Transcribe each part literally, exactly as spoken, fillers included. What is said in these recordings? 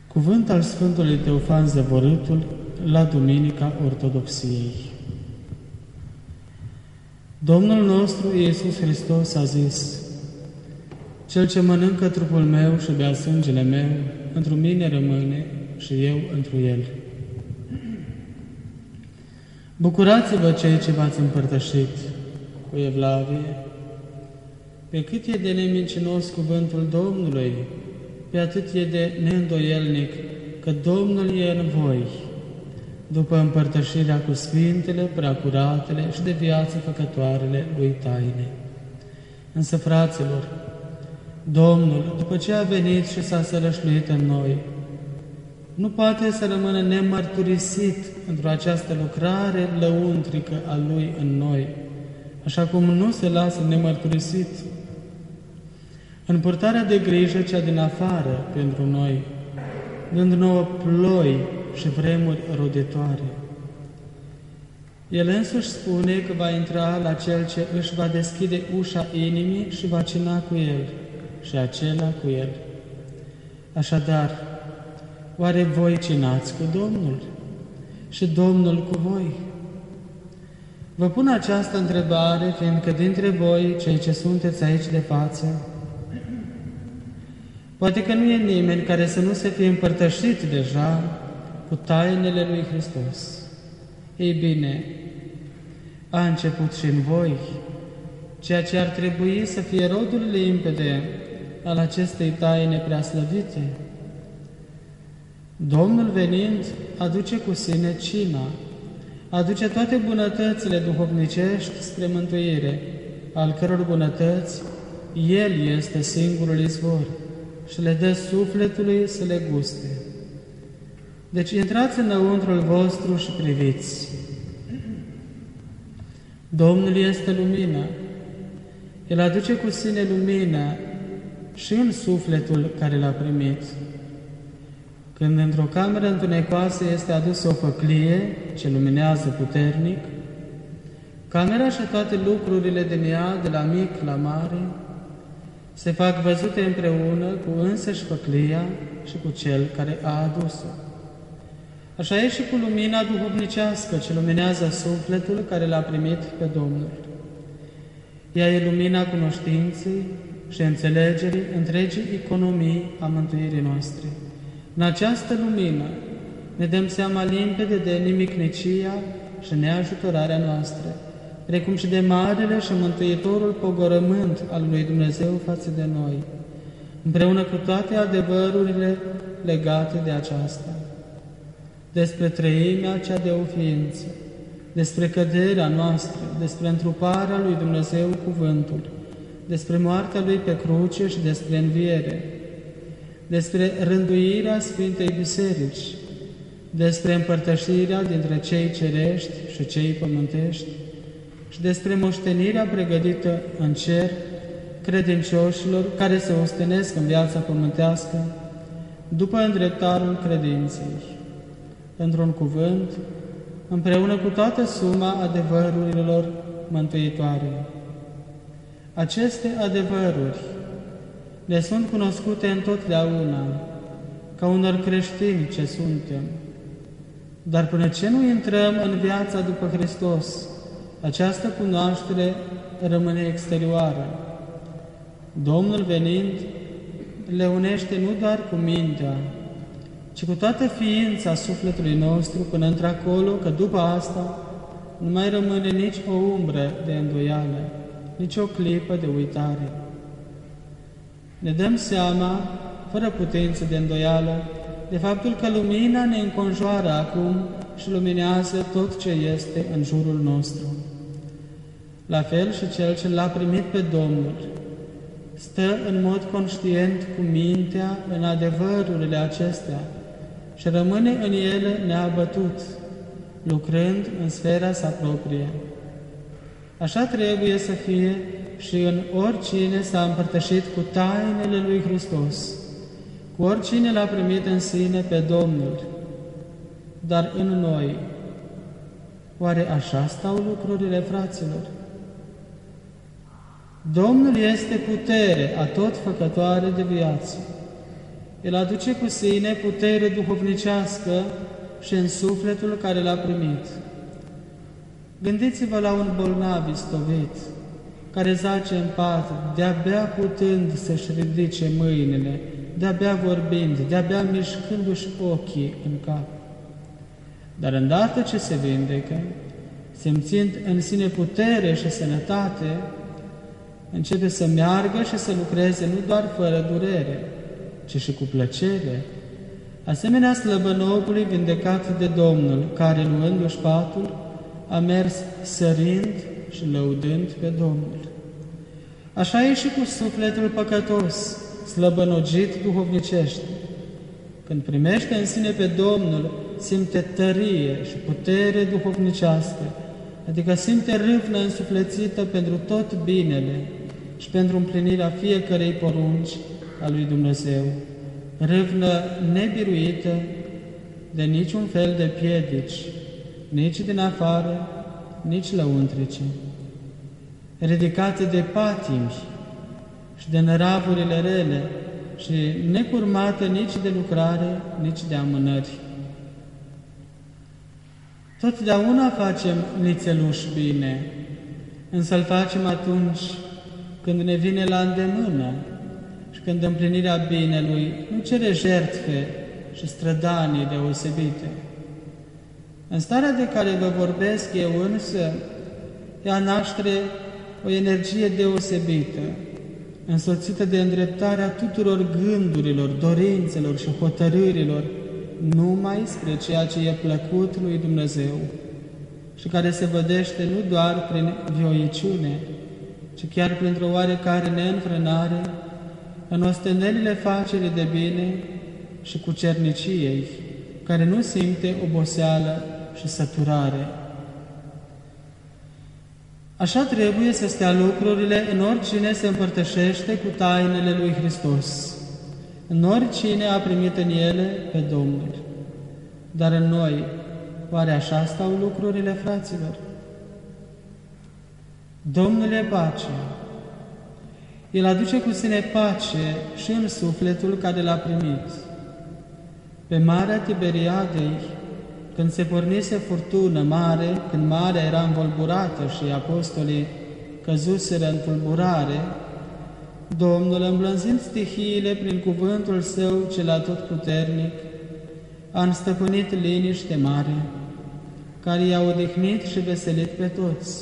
Cuvânt al Sfântului Teofan Zăvorâtul la Duminica Ortodoxiei. Domnul nostru Iisus Hristos a zis: Cel ce mănâncă trupul meu și bea sângele meu, întru mine rămâne și eu întru el. Bucurați-vă cei ce v-ați împărtășit cu evlavie. Pe cât e de nemincinos cuvântul Domnului, pe atât e de neîndoielnic că Domnul e în voi, după împărtășirea cu Sfintele, Preacuratele și de viață făcătoarele lui taine. Însă, fraților, Domnul, după ce a venit și s-a sălășluit în noi, nu poate să rămână nemărturisit într-o această lucrare lăuntrică a Lui în noi, așa cum nu se lasă nemărturisit în purtarea de grijă cea din afară pentru noi, dând nouă ploi și vremuri roditoare. El însuși spune că va intra la cel ce își va deschide ușa inimii și va cina cu el, și acela cu el. Așadar, oare voi cinați cu Domnul și Domnul cu voi? Vă pun această întrebare, fiindcă dintre voi, cei ce sunteți aici de față, poate că nu e nimeni care să nu se fie împărtășit deja cu tainele lui Hristos. Ei bine, a început și în voi, ceea ce ar trebui să fie rodul limpede al acestei taine preaslăvite. Domnul venind aduce cu sine cina, aduce toate bunătățile duhovnicești spre mântuire, al căror bunătăți El este singurul izvor și le dă sufletului să le guste. Deci intrați înăuntrul vostru și priviți. Domnul este lumină. El aduce cu sine lumină și în sufletul care l-a primit. Când într-o cameră întunecoasă este adusă o făclie ce luminează puternic, camera și toate lucrurile din ea, de la mic la mare, se fac văzute împreună cu însăși făclia și cu cel care a adus-o. Așa e și cu lumina duhovnicească ce luminează sufletul care l-a primit pe Domnul. Ea e lumina cunoștinței și înțelegerii întregii economii a mântuirii noastre. În această lumină ne dăm seama limpede de nimicnicia și neajutorarea noastră, precum și de marele și mântuitorul pogorământ al lui Dumnezeu față de noi, împreună cu toate adevărurile legate de aceasta, despre treimea cea de o ființă, despre căderea noastră, despre întruparea lui Dumnezeu cuvântul, despre moartea lui pe cruce și despre înviere, despre rânduirea Sfintei Biserici, despre împărtășirea dintre cei cerești și cei pământești și despre moștenirea pregătită în cer credincioșilor care se ostenesc în viața pământească după îndreptarul credinței. Într-un cuvânt, împreună cu toată suma adevărurilor mântuitoare. Aceste adevăruri le sunt cunoscute întotdeauna, ca unor creștini ce suntem. Dar până ce nu intrăm în viața după Hristos, această cunoaștere rămâne exterioară. Domnul venind le unește nu doar cu mintea, ci cu toată ființa sufletului nostru până într-acolo, că după asta nu mai rămâne nici o umbră de îndoială, nici o clipă de uitare. Ne dăm seama, fără putință de îndoială, de faptul că lumina ne înconjoară acum și luminează tot ce este în jurul nostru. La fel și cel ce l-a primit pe Domnul stă în mod conștient cu mintea în adevărurile acestea și rămâne în ele neabătut, lucrând în sfera sa proprie. Așa trebuie să fie și în oricine s-a împărtășit cu tainele lui Hristos, cu oricine l-a primit în sine pe Domnul. Dar în noi, oare așa stau lucrurile, fraților? Domnul este putere a tot făcătoare de viață. El aduce cu sine putere duhovnicească și în sufletul care l-a primit. Gândiți-vă la un bolnav istovit, care zace în pat, de-abia putând să-și ridice mâinile, de-abia vorbind, de-abia mișcându-și ochii în cap. Dar îndată ce se vindecă, simțind în sine putere și sănătate, începe să meargă și să lucreze nu doar fără durere, ci și cu plăcere, asemenea slăbănogului vindecat de Domnul, care, luându-și patul, a mers sărind și lăudând pe Domnul. Așa e și cu sufletul păcătos, slăbănogit duhovnicește. Când primește în sine pe Domnul, simte tărie și putere duhovnicească, adică simte râvnă însuflețită pentru tot binele și pentru împlinirea fiecărei porunci a lui Dumnezeu, râvnă nebiruită de niciun fel de piedici, nici din afară, nici lăuntrice, ridicate de patimi și de năravurile rele și necurmată nici de lucrare, nici de amânări. Totdeauna facem nițeluși bine, însă îl facem atunci când ne vine la îndemână și când împlinirea binelui nu cere jertfe și strădanii deosebite. În starea de care vă vorbesc eu însă, ea naște o energie deosebită, însoțită de îndreptarea tuturor gândurilor, dorințelor și hotărârilor numai spre ceea ce e plăcut lui Dumnezeu și care se vădește nu doar prin vioiciune, ci chiar printr-o oarecare neînfrânare în ostenelile facerii de bine și cu cerniciei, care nu simte oboseală și săturare. Așa trebuie să stea lucrurile în oricine se împărtășește cu tainele lui Hristos, în oricine a primit în ele pe Domnul. Dar în noi, oare așa stau lucrurile, fraților? Domnul e pace. El aduce cu sine pace și în sufletul care l-a primit. Pe Marea Tiberiadei, când se pornise furtună mare, când marea era învolburată și apostolii căzuseră în tulburare, Domnul, îmblânzind stihiile prin cuvântul Său cel atotputernic, a înstăpânit liniște mare, care i-a odihnit și veselit pe toți.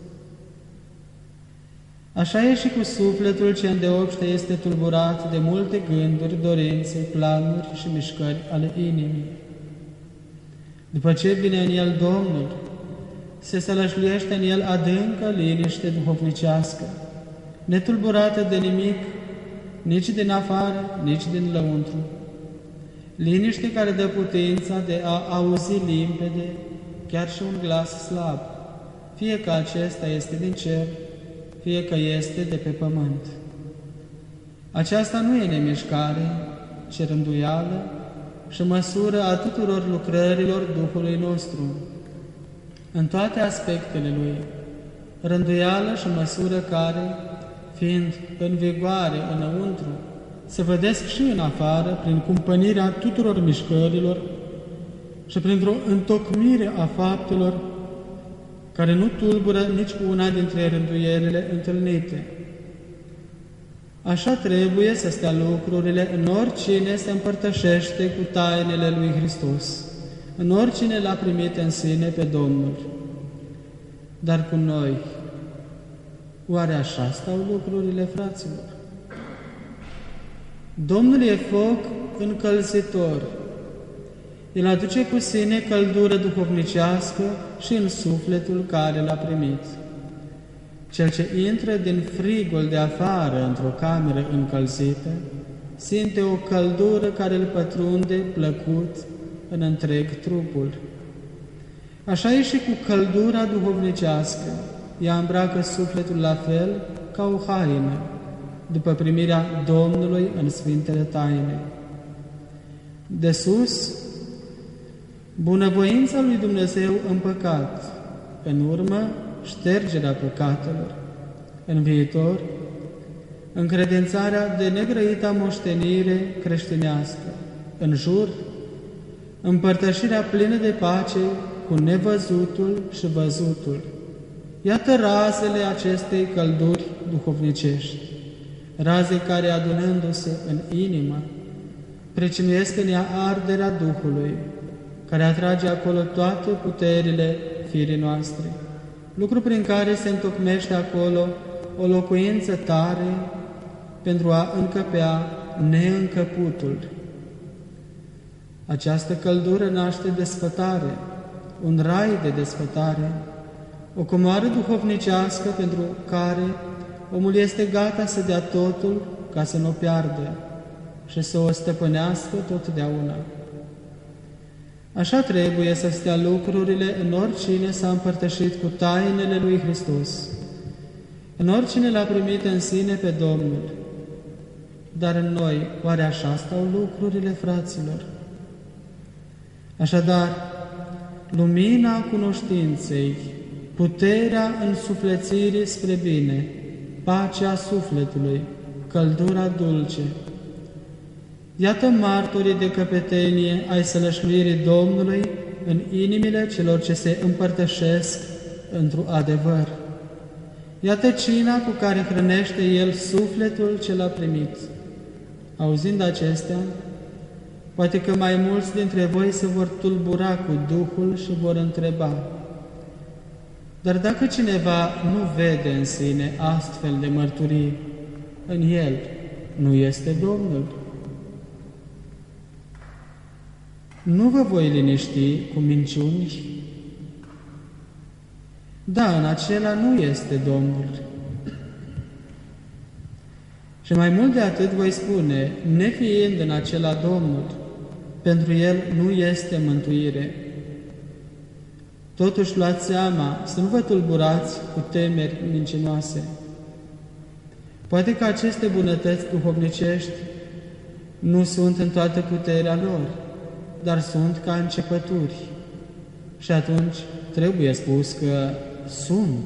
Așa e și cu sufletul ce îndeopște este tulburat de multe gânduri, dorințe, planuri și mișcări ale inimii. După ce vine în el Domnul, se sălășluiește în el adâncă liniște duhovnicească, netulburată de nimic, nici din afară, nici din lăuntru. Liniște care dă putința de a auzi limpede chiar și un glas slab, fie că acesta este din cer, fie că este de pe pământ. Aceasta nu e nemișcare, ci rânduială și măsură a tuturor lucrărilor Duhului nostru, în toate aspectele Lui, rânduială și măsură care, fiind în vigoare înăuntru, se vădesc și în afară prin cumpănirea tuturor mișcărilor și printr-o întocmire a faptelor care nu tulbură nici cu una dintre rânduielile întâlnite. Așa trebuie să stea lucrurile în oricine se împărtășește cu tainele lui Hristos, în oricine l-a primit în sine pe Domnul. Dar cu noi, oare așa stau lucrurile, fraților? Domnul e foc încălzitor. El aduce cu sine căldură duhovnicească și în sufletul care l-a primit. Cel ce intră din frigul de afară într-o cameră încălzită, simte o căldură care îl pătrunde plăcut în întreg trupul. Așa e și cu căldura duhovnicească. Ea îmbracă sufletul la fel ca o haină, după primirea Domnului în Sfintele Taine. De sus, bunăvoința lui Dumnezeu în păcat, în urmă, ștergerea păcatelor, în viitor, încredințarea de negrăita moștenire creștinească, în jur, împărtășirea plină de pace cu nevăzutul și văzutul. Iată razele acestei călduri duhovnicești, raze care, adunându-se în inimă, pricinuiesc în ea arderea Duhului, care atrage acolo toate puterile firii noastre, lucru prin care se întocmește acolo o locuință tare pentru a încăpea neîncăputul. Această căldură naște desfătare, un rai de desfătare, o comoară duhovnicească pentru care omul este gata să dea totul ca să nu o piardă și să o stăpânească totdeauna. Așa trebuie să stea lucrurile în oricine s-a împărtășit cu tainele lui Hristos, în oricine l-a primit în sine pe Domnul. Dar în noi, oare așa stau lucrurile, fraților? Așadar, lumina cunoștinței, puterea însuflețirii spre bine, pacea sufletului, căldura dulce, iată martorii de căpetenie ai sălășluirii Domnului în inimile celor ce se împărtășesc într-un adevăr. Iată cina cu care hrănește El sufletul ce l-a primit. Auzind acestea, poate că mai mulți dintre voi se vor tulbura cu Duhul și vor întreba: dar dacă cineva nu vede în sine astfel de mărturii, în el nu este Domnul? Nu vă voi liniști cu minciuni? Da, în acela nu este Domnul. Și mai mult de atât voi spune, nefiind în acela Domnul, pentru el nu este mântuire. Totuși luați seama să nu vă tulburați cu temeri mincinoase. Poate că aceste bunătăți duhovnicești nu sunt în toată puterea lor, dar sunt ca începături. Și atunci trebuie spus că sunt.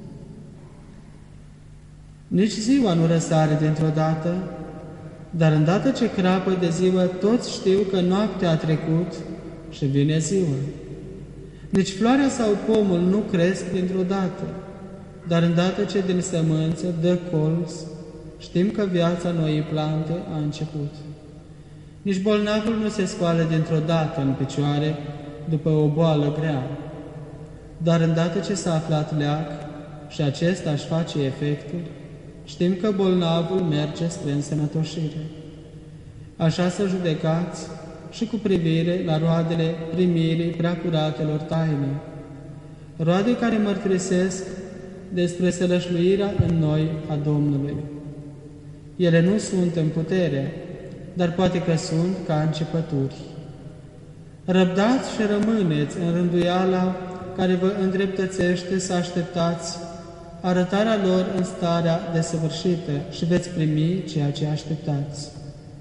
Nici ziua nu răsare dintr-o dată, dar îndată ce crapă de ziua, toți știu că noaptea a trecut și vine ziua. Nici floarea sau pomul nu cresc dintr-o dată, dar îndată ce din sămânță dă colț, știm că viața noii plante a început. Nici bolnavul nu se scoală dintr-o dată în picioare după o boală grea, dar îndată ce s-a aflat leac și acesta își face efectul, știm că bolnavul merge spre însănătoșire. Așa să judecați și cu privire la roadele primirii preacuratelor taine, roade care mărturisesc despre sălășluirea în noi a Domnului. Ele nu sunt în putere, dar poate că sunt ca începături. Răbdați și rămâneți în rânduiala care vă îndreptățește să așteptați arătarea lor în starea desăvârșită și veți primi ceea ce așteptați.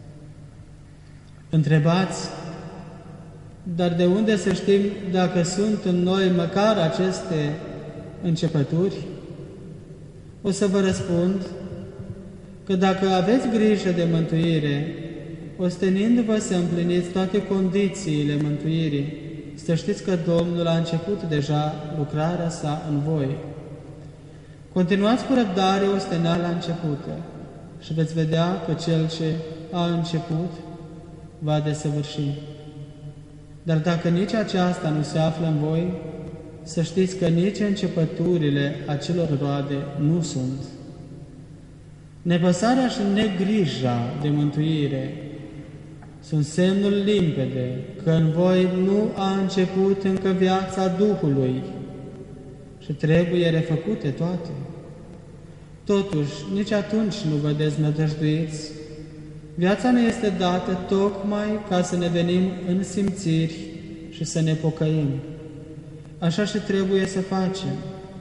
Întrebați, dar de unde să știm dacă sunt în noi măcar aceste începături? O să vă răspund că dacă aveți grijă de mântuire, ostenindu-vă să împliniți toate condițiile mântuirii, să știți că Domnul a început deja lucrarea sa în voi. Continuați cu răbdare osteneala începută și veți vedea că Cel ce a început va desăvârși. Dar dacă nici aceasta nu se află în voi, să știți că nici începăturile acelor roade nu sunt. Nepăsarea și negrija de mântuire sunt semnul limpede că în voi nu a început încă viața Duhului și trebuie refăcute toate. Totuși, nici atunci nu vă deznădăjduiți. Viața ne este dată tocmai ca să ne venim în simțiri și să ne pocăim. Așa și trebuie să facem.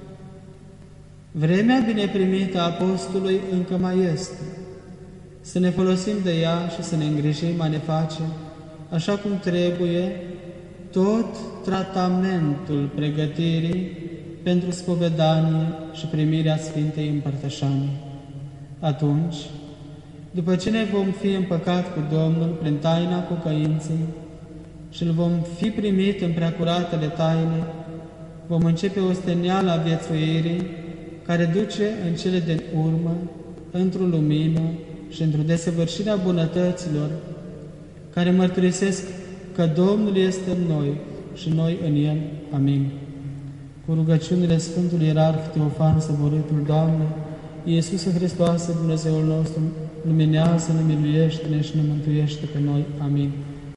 Vremea bine primită a apostolului încă mai este. Să ne folosim de ea și să ne îngrijim a ne face, așa cum trebuie, tot tratamentul pregătirii pentru spovedanie și primirea Sfintei Împărtășanii. Atunci, după ce ne vom fi împăcat cu Domnul prin taina pocăinței și îl vom fi primit în preacuratele taine, vom începe osteniala viețuirii, care duce în cele din urmă, într-o lumină și într-o desăvârșire a bunătăților, care mărturisesc că Domnul este în noi și noi în El. Amin. Cu rugăciunile Sfântului Ierarh Teofan Săvărâtul, Doamne, Iisuse Hristoase, Dumnezeul nostru, luminează-ne, miluiește-ne și ne mântuiește pe noi. Amin.